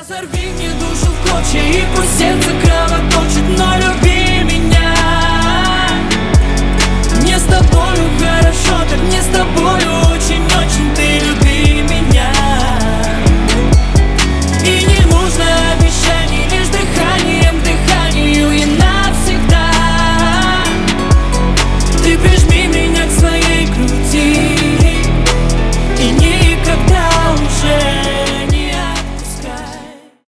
Разорви мне душу в клочья и пусть сердце